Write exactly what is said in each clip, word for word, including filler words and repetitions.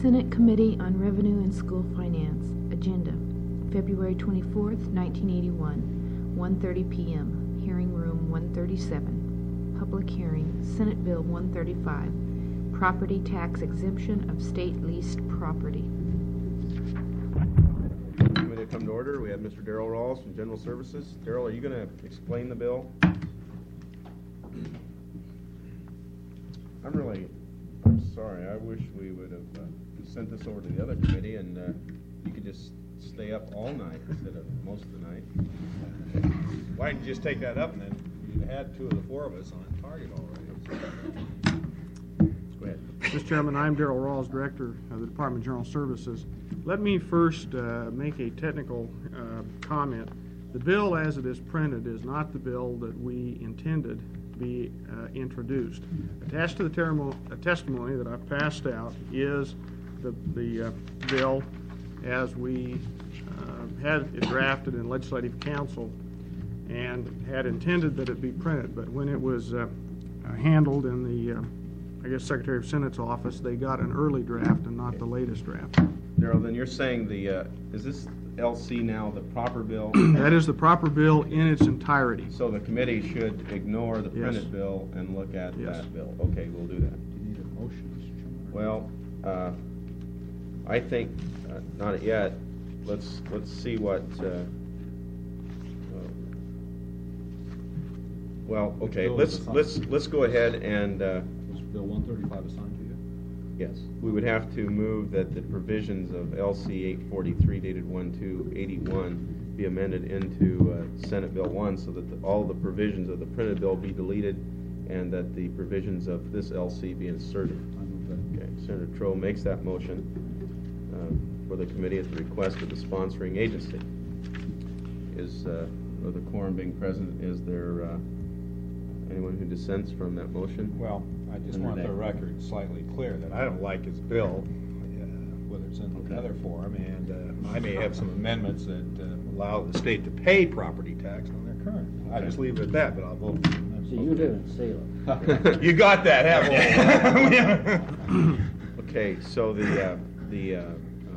Senate Committee on Revenue and School Finance. Agenda, February twenty-fourth, nineteen eighty-one, one thirty p m Hearing Room one thirty-seven. Public hearing, Senate Bill one thirty-five, Property Tax Exemption of State Leased Property. Committee come to order. We have Mister Darrell Rawls from General Services. Darrell, are you going to explain the bill? I'm really, I'm sorry. I wish we would have uh, sent this over to the other committee and uh, you could just stay up all night instead of most of the night. Why didn't you just take that up and then you'd had two of the four of us on target already? Go ahead. Mister Chairman, I'm Darrell Rawls, Director of the Department of General Services. Let me first uh, make a technical uh, comment. The bill as it is printed is not the bill that we intended be uh, introduced. Attached to the termo a testimony that I've passed out is the, the uh, bill as we uh, had it drafted in Legislative Council and had intended that it be printed, but when it was uh, uh, handled in the uh, I guess Secretary of Senate's office, they got an early draft and not the latest draft. Darrell, then you're saying the, uh, is this L C now the proper bill? That is the proper bill in its entirety. So the committee should ignore the printed Yes. bill and look at Yes. that bill. Okay, we'll do that. Do you need a motion, Mister Chairman? Well, uh, I think uh, not yet. Let's let's see what. Uh, uh, well, okay. bill Let's is assigned? let's let's go ahead and. Uh, Was Bill one thirty-five assigned to you? Yes, we would have to move that the provisions of L C eight forty-three dated one two eighty-one be amended into uh, Senate Bill one so that the, all the provisions of the printed bill be deleted and that the provisions of this L C be inserted. I move that. Okay, Senator Troe makes that motion uh, for the committee at the request of the sponsoring agency. Is, uh, with the quorum being present, is there uh, anyone who dissents from that motion? Well, I just Under want the that. record slightly clear that I don't like his bill, uh, whether it's in Okay. another form, and uh, I may have some amendments that uh, allow the state to pay property tax on their current. I Okay. just leave it at that, but I'll vote for the amendment. So you live in Salem. You got that, haven't you? Okay, so the, uh, the uh, uh,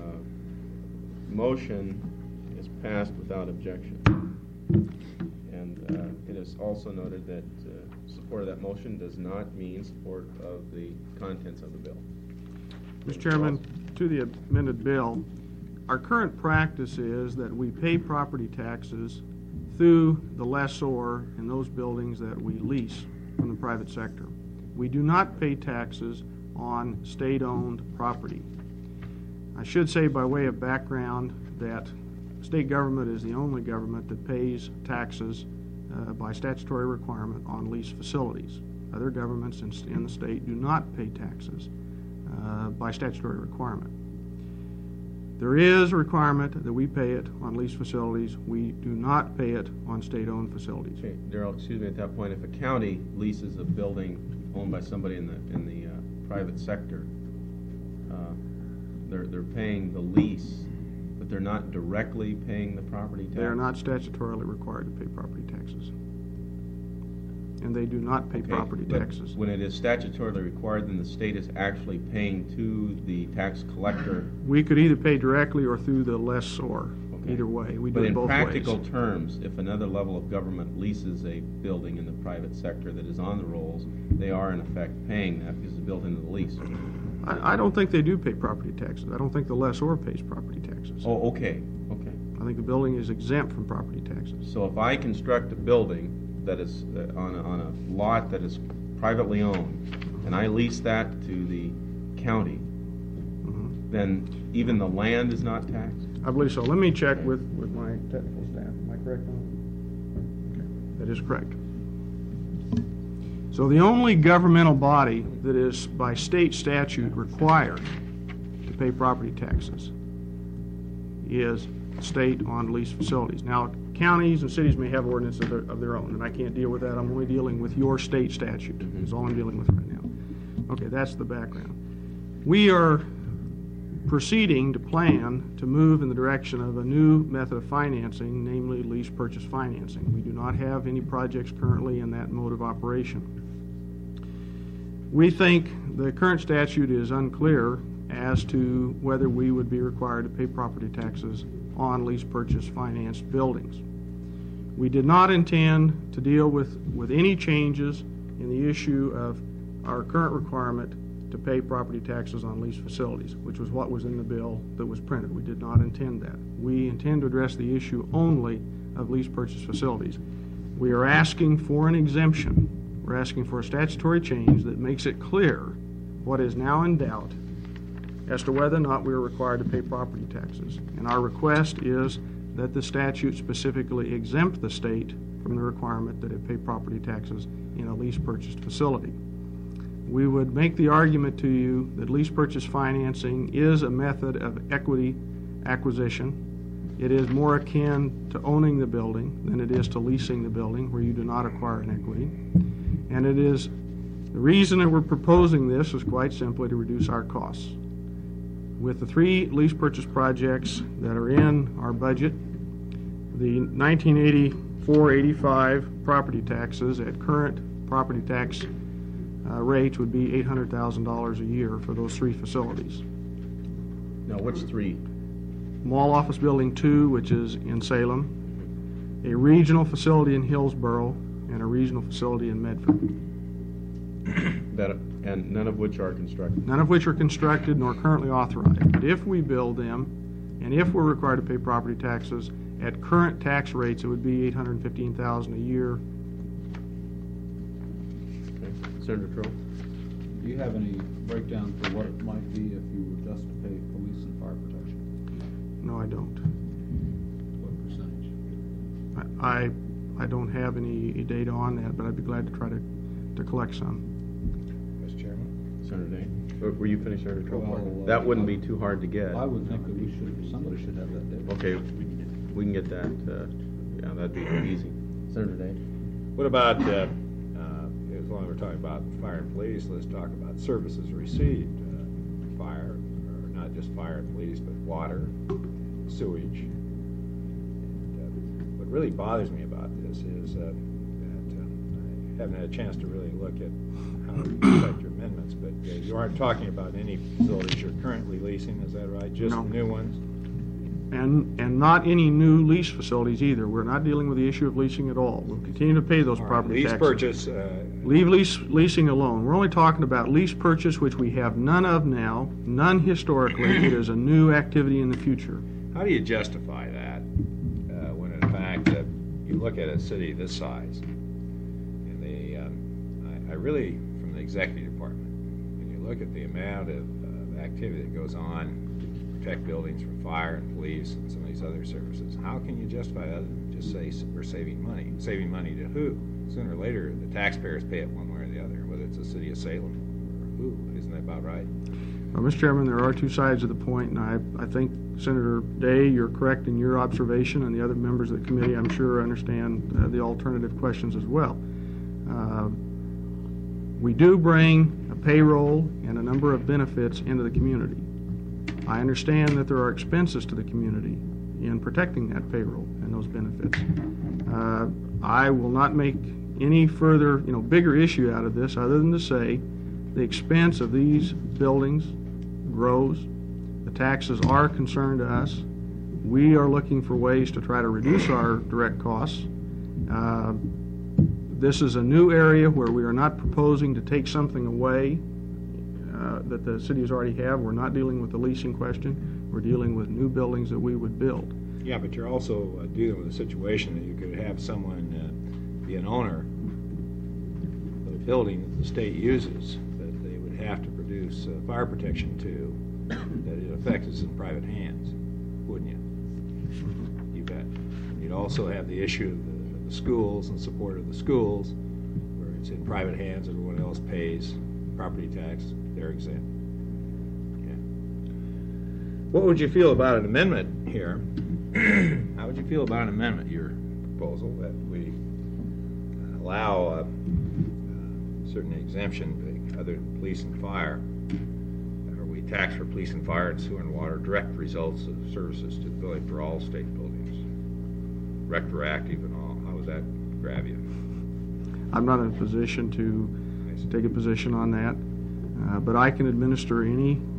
motion is passed without objection. And uh, it is also noted that uh, support of that motion does not mean support of the contents of the bill. Mister Chairman, to the amended bill, our current practice is that we pay property taxes through the lessor in those buildings that we lease from the private sector. We do not pay taxes on state-owned property. I should say by way of background that state government is the only government that pays taxes uh, by statutory requirement on leased facilities. Other governments in, in the state do not pay taxes uh, by statutory requirement. There is a requirement that we pay it on leased facilities. We do not pay it on state-owned facilities. Okay, Darrell, excuse me, at that point, if a county leases a building owned by somebody in the, in the uh, private sector, uh, they're, they're paying the lease, but they're not directly paying the property tax? They are not statutorily required to pay property taxes. And they do not pay Okay, property but taxes. when it is statutorily required, then the state is actually paying to the tax collector. We could either pay directly or through the lessor. Okay. Either way. We do But it in both practical ways. terms, if another level of government leases a building in the private sector that is on the rolls, they are in effect paying that because it's built into the lease. I, I don't think they do pay property taxes. I don't think the lessor pays property taxes. Oh, okay, okay. I think the building is exempt from property taxes. So if I construct a building that is uh, on a, on a lot that is privately owned, and I lease that to the county, Mhm. then even the land is not taxed? I believe so. Let me check with, with my technical staff. Am I correct on that? Okay. That is correct. So the only governmental body that is by state statute required to pay property taxes is state on leased facilities. Now, counties and cities may have ordinances of their, of their own, and I can't deal with that. I'm only dealing with your state statute. Is all I'm dealing with right now. Okay, that's the background. We are proceeding to plan to move in the direction of a new method of financing, namely lease purchase financing. We do not have any projects currently in that mode of operation. We think the current statute is unclear as to whether we would be required to pay property taxes on lease purchase financed buildings. We did not intend to deal with, with any changes in the issue of our current requirement to pay property taxes on leased facilities, which was what was in the bill that was printed. We did not intend that. We intend to address the issue only of lease purchase facilities. We are asking for an exemption. We're asking for a statutory change that makes it clear what is now in doubt as to whether or not we are required to pay property taxes. And our request is that the statute specifically exempt the state from the requirement that it pay property taxes in a lease purchased facility. We would make the argument to you that lease purchase financing is a method of equity acquisition. It is more akin to owning the building than it is to leasing the building, where you do not acquire an equity. And it is, the reason that we're proposing this is quite simply to reduce our costs. With the three lease purchase projects that are in our budget, the nineteen eighty-four eighty-five property taxes at current property tax uh, rates would be eight hundred thousand dollars a year for those three facilities. Now, what's three? Mall Office Building two, which is in Salem, a regional facility in Hillsborough, and a regional facility in Medford. That, and none of which are constructed. None of which are constructed nor currently authorized. But if we build them, and if we're required to pay property taxes, at current tax rates, it would be eight hundred fifteen thousand dollars a year. Okay. Senator Crow? Do you have any breakdown for what it might be if you were just to pay police and fire protection? No, I don't. What percentage? I, I don't have any data on that, but I'd be glad to try to, to collect some. Mister Chairman? Senator Day? Or were you finished, Senator Crow? Well, uh, That wouldn't be too hard to get. I would think that we should, somebody should have that data. Okay, we can get that, uh, yeah, that'd be easy. Senator Day? What about, uh, uh, as long as we're talking about fire and police, let's talk about services received. Uh, fire, or not just fire and police, but water, sewage. And, uh, what really bothers me about this is uh, that uh, I haven't had a chance to really look at how to affect your amendments, but uh, you aren't talking about any facilities you're currently leasing, is that right? Just No. new ones? And, and not any new lease facilities either. We're not dealing with the issue of leasing at all. We'll continue to pay those All right, property lease taxes. purchase, uh, Leave lease, leasing alone. We're only talking about lease purchase, which we have none of now, none historically. It is a new activity in the future. how do you justify that uh, when in fact uh, you look at a city this size and the, um, I, I really, from the executive department, when you look at the amount of uh, activity that goes on to protect buildings from fire and police and some of these other services, how can you justify that and just say s- we're saving money? Saving money to who? Sooner or later, the taxpayers pay it one way or the other, whether it's the city of Salem or who. Isn't that about right? Well, Mister Chairman, there are two sides of the point, and I, I think Senator Day, you're correct in your observation, and the other members of the committee, I'm sure, understand uh, the alternative questions as well. Uh, we do bring a payroll and a number of benefits into the community. I understand that there are expenses to the community in protecting that payroll and those benefits. Uh, I will not make any further, you know, bigger issue out of this other than to say the expense of these buildings grows. The taxes are a concern to us. We are looking for ways to try to reduce our direct costs. Uh, this is a new area where we are not proposing to take something away uh, that the cities already have. We're not dealing with the leasing question. We're dealing with new buildings that we would build. Yeah, but you're also uh, dealing with a situation that you could have someone uh, be an owner of a building that the state uses, but they would have to produce uh, fire protection to, that in effect is in private hands, wouldn't you? You bet. You'd also have the issue of the, of the schools and support of the schools, where it's in private hands, everyone else pays property tax, they're exempt. Okay. What would you feel about an amendment here? How would you feel about an amendment, your proposal, that we uh, allow uh, uh, certain exemption, other than police and fire, or we tax for police and fire and sewer and water, direct results of services to the building for all state buildings, retroactive and all? How would that grab you? I'm not in a position to take a position on that, uh, but I can administer any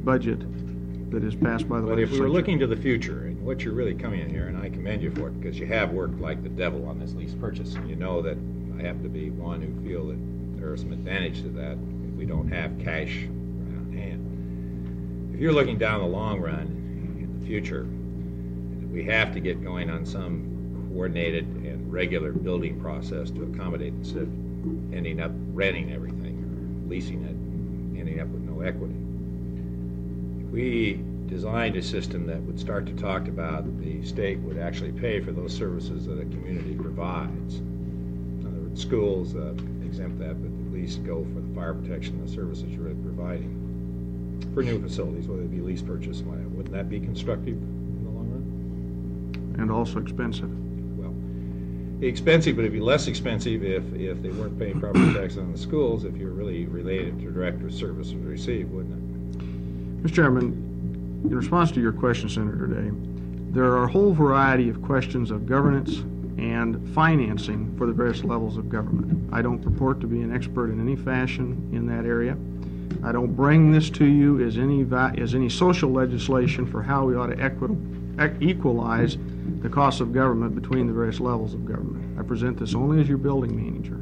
budget that is passed by the But if we legislature. were looking to the future, and what you're really coming in here, and I commend you for it, because you have worked like the devil on this lease purchase, and you know that I have to be one who feel that there are some advantage to that if we don't have cash on hand. If you're looking down the long run, in the future, and we have to get going on some coordinated and regular building process to accommodate, instead of ending up renting everything, or leasing it, and ending up with no equity. If we designed a system that would start to talk about the state would actually pay for those services that a community provides. In other words, schools uh, exempt that, but at least go for the fire protection and the services you're providing. For new facilities, whether it be lease purchase, wouldn't that be constructive in the long run? And also expensive. Well, expensive, but it'd be less expensive if, if they weren't paying property tax on the schools, if you're really related to direct or services received, wouldn't it? Mister Chairman, in response to your question, Senator Day, there are a whole variety of questions of governance and financing for the various levels of government. I don't purport to be an expert in any fashion in that area. I don't bring this to you as any va- as any social legislation for how we ought to equit- e- equalize the costs of government between the various levels of government. I present this only as your building manager.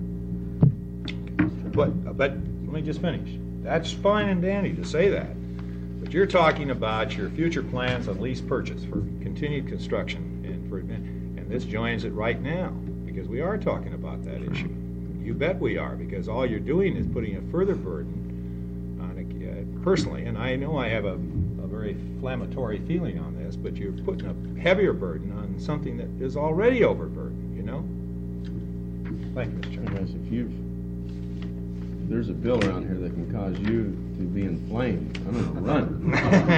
But, but, let me just finish. That's fine and dandy to say that. But you're talking about your future plans on lease purchase for continued construction and for, and this joins it right now, because we are talking about that issue. You bet we are, because all you're doing is putting a further burden on, a, uh, personally, and I know I have a, a very inflammatory feeling on this, but you're putting a heavier burden on something that is already overburdened, you know? Thank you, Mister Chairman. Guys, if you've, if there's a bill around here that can cause you to be inflamed, I'm gonna run.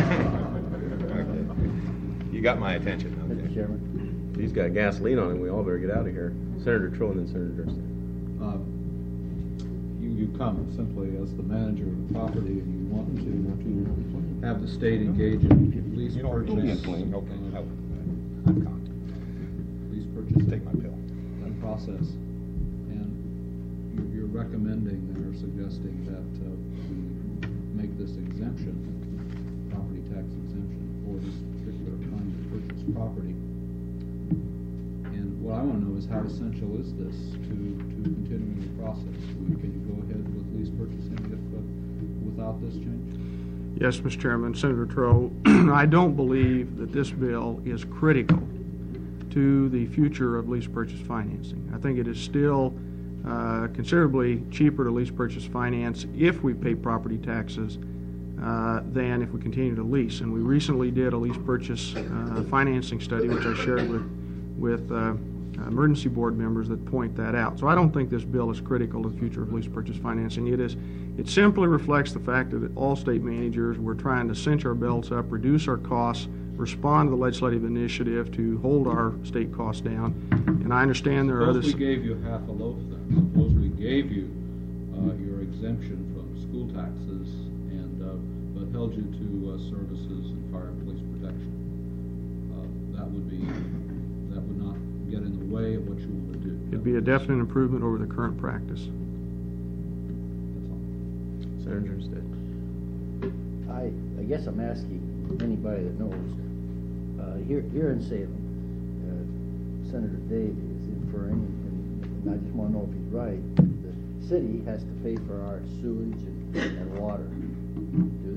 Okay. You got my attention, okay. Mister Chairman, He's got gasoline on him, we all better get out of here. Senator Troy and then Senator Durst. Uh, You, you come simply as the manager of the property and you want to, to have the state engage in lease You don't want to be purchase. inflamed, okay. uh, I- I'm calm. Lease purchase. Take my pill. That process. And you- you're recommending or suggesting that uh, we make this exemption, property tax exemption for this particular kind of purchase property. And what I want to know is how essential is this to, to continuing the process? We- Can you go ahead with lease purchasing if, uh, without this change? Yes, Mister Chairman. Senator Troe, I don't believe that this bill is critical to the future of lease purchase financing. I think it is still uh, considerably cheaper to lease purchase finance if we pay property taxes uh, than if we continue to lease. And we recently did a lease purchase uh, financing study, which I shared with, with uh, emergency board members that point that out. So I don't think this bill is critical to the future of lease purchase financing. It is, it simply reflects the fact that all state managers, we're trying to cinch our belts up, reduce our costs, respond to the legislative initiative to hold our state costs down. And I understand there are Suppose others. we gave you half a loaf then. Suppose we gave you uh, your exemption from school taxes and, uh, but held you to uh, services and fire and police protection. Uh, That would be, that would not get in the way of what you want to do. It'd be a definite improvement over the current practice. That's all. Senator Durst. I, I guess I'm asking anybody that knows, uh, here, here in Salem, uh, Senator Day is inferring, and I just wanna know if he's right, the city has to pay for our sewage and, and water, do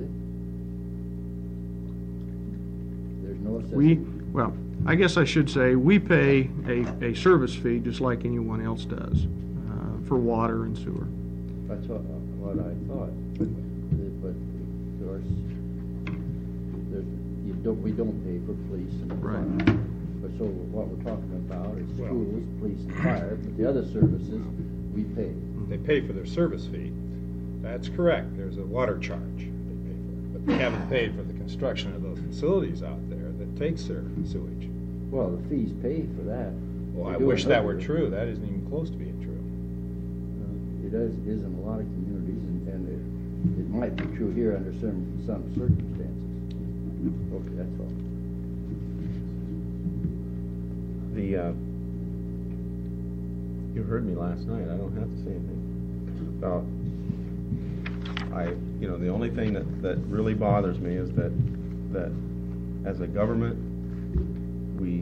they? There's no assessment? We, well, I guess I should say, we pay a, a service fee just like anyone else does uh, for water and sewer. That's what, what I thought, but, but, of course, there's, you don't, we don't pay for police and fire. Right. But so what we're talking about is Well- schools, police and fire, but the other services, we pay. They pay for their service fee. That's correct. There's a water charge they pay for. But they haven't paid for the construction of those facilities out there that takes their sewage. Well, the fees pay for that. Well, They I do wish in that were other- true. That isn't even close to being true. Uh, It is, is in a lot of communities, and, and it, it might be true here under some, some circumstances. Okay, that's all. The, uh, you heard me last night, I don't have to say anything. About, I, you know, the only thing that, that really bothers me is that, that as a government, we,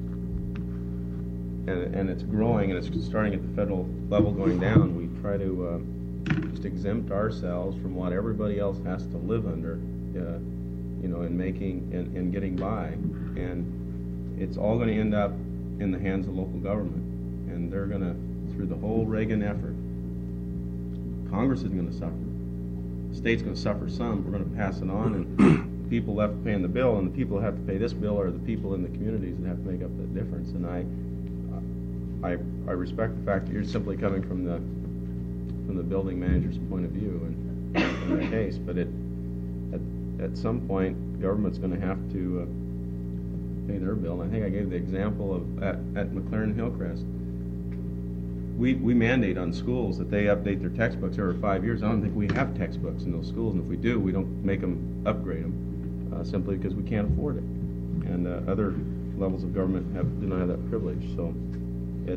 and, and it's growing, and it's starting at the federal level going down, we try to uh, just exempt ourselves from what everybody else has to live under, uh, you know, in making, in, in getting by. And it's all going to end up in the hands of local government. And they're going to, through the whole Reagan effort, Congress isn't going to suffer. The state's going to suffer some. We're going to pass it on, and the people left paying the bill, and the people who have to pay this bill are the people in the communities that have to make up that difference. And I, I, I respect the fact that you're simply coming from the from the building manager's point of view in, in that case, but it, at at some point, government's going to have to uh, pay their bill. And I think I gave the example of at, at McLaren Hillcrest. We, we mandate on schools that they update their textbooks every five years. I don't think we have textbooks in those schools, and if we do, we don't make them upgrade them uh, simply because we can't afford it. And uh, other levels of government have, do not have that privilege. So it,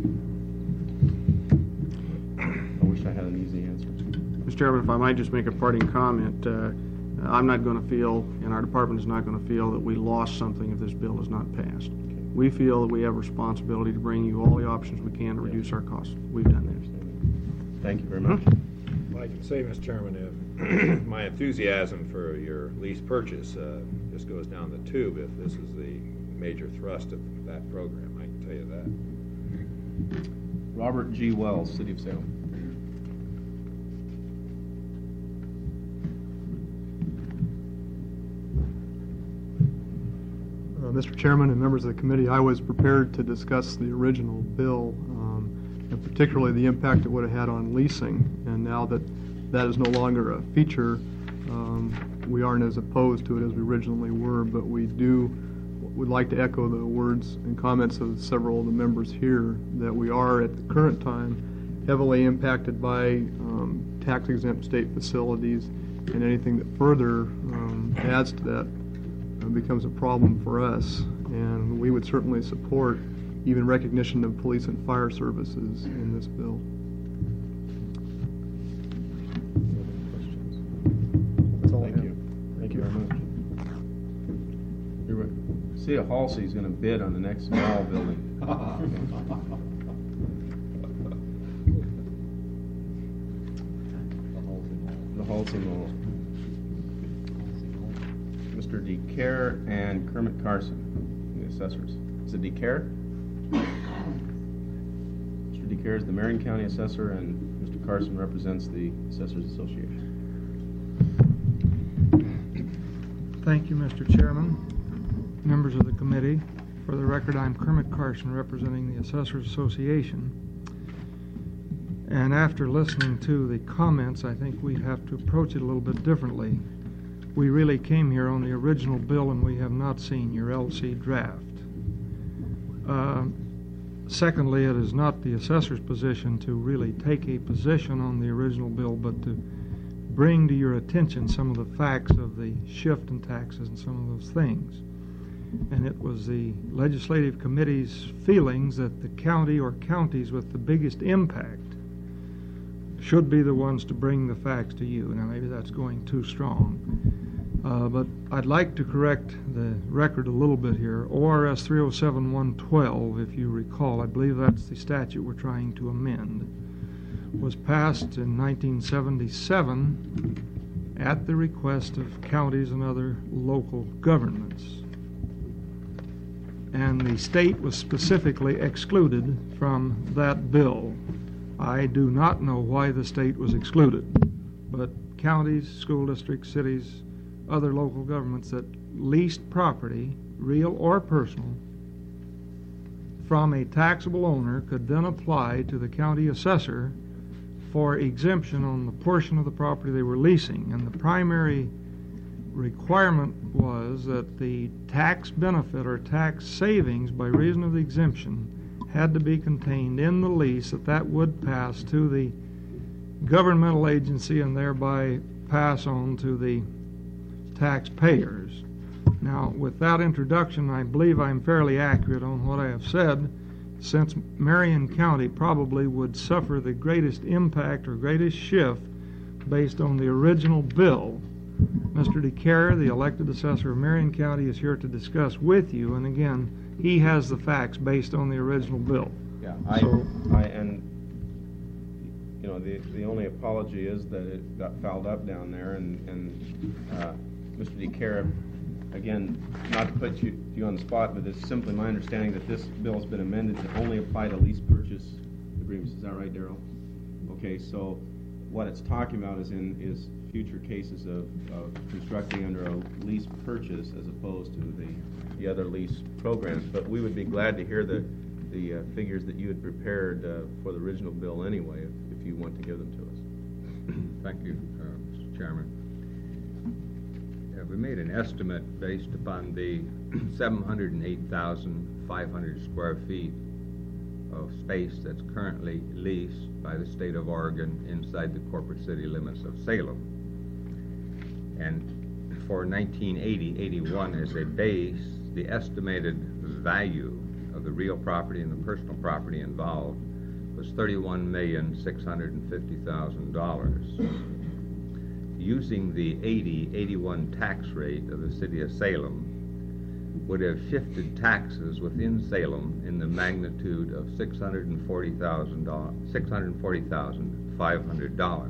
I wish I had an easy answer. Mister Chairman, if I might just make a parting comment, uh, I'm not going to feel, and our department is not going to feel, that we lost something if this bill is not passed. We feel that we have a responsibility to bring you all the options we can to reduce our costs. We've done that. Thank you very much. Well, I can say, Mister Chairman, if my enthusiasm for your lease purchase uh, just goes down the tube if this is the major thrust of that program. I can tell you that. Robert G. Wells, City of Salem. Uh, Mister Chairman and members of the committee, I was prepared to discuss the original bill, um, and particularly the impact it would have had on leasing. And now that that is no longer a feature, um, we aren't as opposed to it as we originally were, but we do would like to echo the words and comments of several of the members here that we are at the current time heavily impacted by um, tax-exempt state facilities, and anything that further um, adds to that uh, becomes a problem for us. And we would certainly support even recognition of police and fire services in this bill. That's all. Thank you. Thank you very much. You're, see, a Halsey is going to bid on the next mall building. The Halsey Mall. Mister DeCare and Kermit Carson, the assessors. Is it DeCare? Mister DeCare is the Marion County Assessor, and Mister Carson represents the Assessors Association. Thank you, Mister Chairman, members of the committee. For the record, I'm Kermit Carson, representing the Assessors Association. And after listening to the comments, I think we have to approach it a little bit differently. We really came here on the original bill, and we have not seen your L C draft. Uh, secondly, it is not the assessor's position to really take a position on the original bill, but to bring to your attention some of the facts of the shift in taxes and some of those things. And it was the legislative committee's feelings that the county or counties with the biggest impact should be the ones to bring the facts to you. Now, maybe that's going too strong. Uh, but I'd like to correct the record a little bit here. O R S three oh seven one twelve, if you recall, I believe that's the statute we're trying to amend, was passed in nineteen seventy-seven at the request of counties and other local governments. And the state was specifically excluded from that bill. I do not know why the state was excluded, but counties, school districts, cities, other local governments that leased property, real or personal, from a taxable owner could then apply to the county assessor for exemption on the portion of the property they were leasing. And the primary requirement was that the tax benefit or tax savings by reason of the exemption had to be contained in the lease, that that would pass to the governmental agency and thereby pass on to the taxpayers. Now, with that introduction, I believe I'm fairly accurate on what I have said, since Marion County probably would suffer the greatest impact or greatest shift based on the original bill. Mister DeCara, the elected assessor of Marion County, is here to discuss with you, and again, he has the facts based on the original bill. Yeah, I, So- I, and, you know, the, the only apology is that it got fouled up down there, and, and, uh, Mister DeCara, again, not to put you, you on the spot, but it's simply my understanding that this bill has been amended to only apply to lease purchase agreements. Is that right, Darrell? Okay, so what it's talking about is in, is future cases of, of constructing under a lease purchase as opposed to the, the other lease programs. But we would be glad to hear the, the uh, figures that you had prepared uh, for the original bill anyway, if, if you want to give them to us. Thank you, uh, Mister Chairman. Yeah, we made an estimate based upon the seven hundred eight thousand five hundred square feet of space that's currently leased by the state of Oregon inside the corporate city limits of Salem. And for nineteen eighty eighty-one as a base, the estimated value of the real property and the personal property involved was thirty-one million six hundred fifty thousand dollars. Using the eighty eighty-one tax rate of the city of Salem would have shifted taxes within Salem in the magnitude of six hundred forty thousand dollars, six hundred forty thousand five hundred dollars.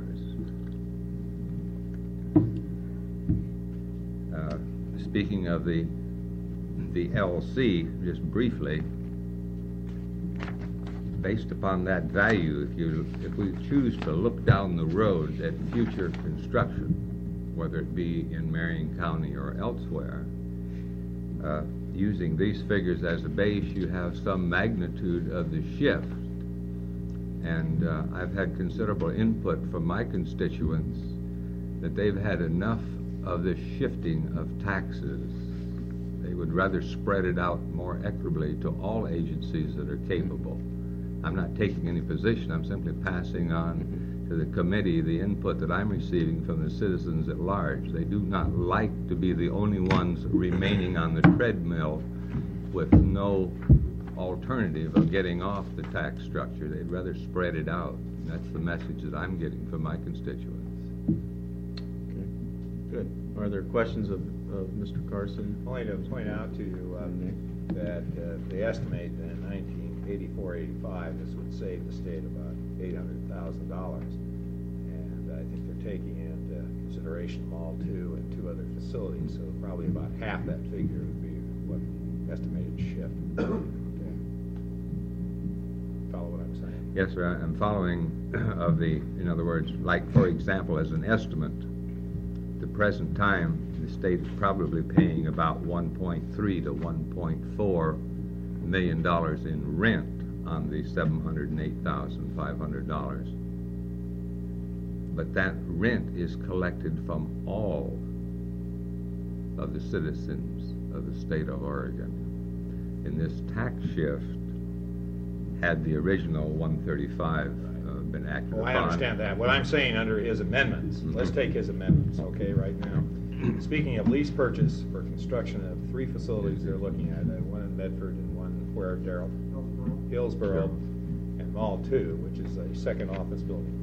Uh, speaking of the the L C, just briefly, based upon that value, if you if we choose to look down the road at future construction, whether it be in Marion County or elsewhere, uh, using these figures as a base, you have some magnitude of the shift. And uh, I've had considerable input from my constituents that they've had enough of this shifting of taxes. They would rather spread it out more equitably to all agencies that are capable. I'm not taking any position, I'm simply passing on to the committee the input that I'm receiving from the citizens at large. They do not like to be the only ones remaining on the treadmill with no alternative of getting off the tax structure. They'd rather spread it out. And that's the message that I'm getting from my constituents. Okay, good. Are there questions of, of Mister Carson? Only to point out to you uh, that uh, they estimate that in nineteen eighty-four eighty-five, this would save the state about eight hundred thousand dollars. And I think they're taking into consideration Mall two and two other facilities, so probably about half that figure would be what the estimated shift. Okay. Follow what I'm saying? Yes, sir, I'm following of the, in other words, like, for example, as an estimate, the present time, the state is probably paying about one point three to one point four million dollars in rent on the seven hundred eight thousand five hundred dollars. But that rent is collected from all of the citizens of the state of Oregon. And this tax shift, had the original one thirty-five uh, been acted Well, I upon. understand that. What I'm saying under his amendments, let's take his amendments, okay, right now. Speaking of lease purchase for construction of three facilities they're looking at, uh, one in Medford and one where, Darrell? Hillsborough, and Mall two, which is a second office building.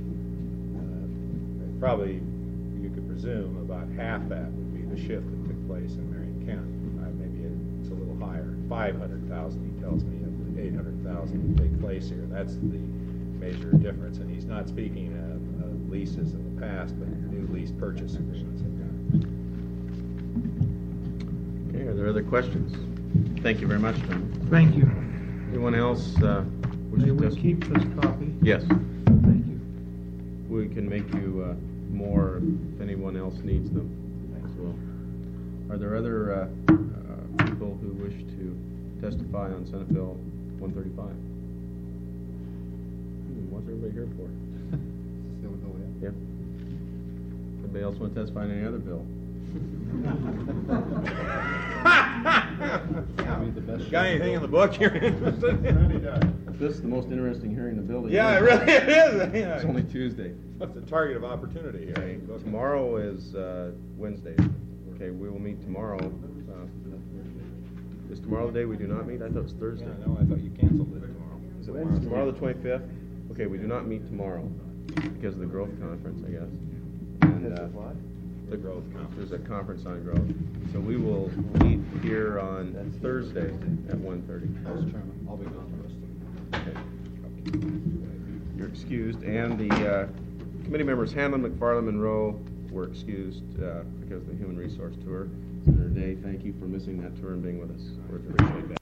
Uh, Probably, you could presume about half that would be the shift that took place in Marion County. Uh, Maybe it's a little higher, five hundred thousand, he tells me, of the eight hundred thousand that take place here. That's the major difference, and he's not speaking of, of leases in the past, but new lease purchase agreements. Okay, are there other questions? Thank you very much, Tom. Thank you. Anyone else uh, wish May to we test- keep this copy? Yes. Thank you. We can make you uh, more if anyone else needs them as well. Are there other uh, uh, people who wish to testify on Senate Bill one thirty-five? Hmm, what's everybody here for? Yeah. Anybody else want to testify on any other bill? Got anything in the book you're interested in? This is the most interesting hearing in the building. Yeah, it really is. Yeah. It's only Tuesday. What's the target of opportunity here? Okay, tomorrow is uh, Wednesday. Okay, we will meet tomorrow. Uh, Is tomorrow the day we do not meet? I thought it was Thursday. Yeah, no, I thought you canceled it tomorrow. Is it tomorrow, tomorrow the twenty-fifth? Okay, we do not meet tomorrow. because of the growth conference, I guess. And, Because uh, of what? The growth conference. There's a conference on growth. So we will meet here on Thursday at one thirty. Mister Chairman, I'll be gone the rest of the Okay. You're excused, and the uh, committee members Hanlon, McFarland, Monroe were excused uh, because of the Human Resource Tour. Senator Day, thank you for missing that tour and being with us. We appreciate that.